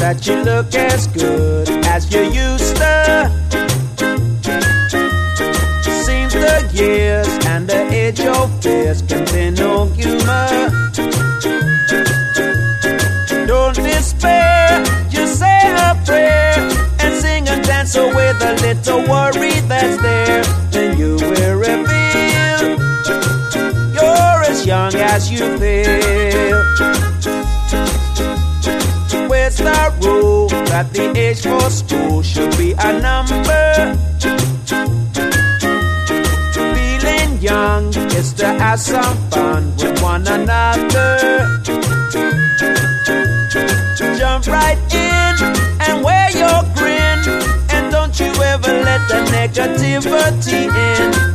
that you look as good as you used to. Seems the years and the age of fears contain no humor. Don't despair, just say a prayer and sing and dance away the little worry that's there. Then you will reveal you're as young as you feel. Where's the rule that the age for school should be a number? Feeling young is to have some fun with one another. Jump right in and wear your grin, and don't you ever let the negativity in.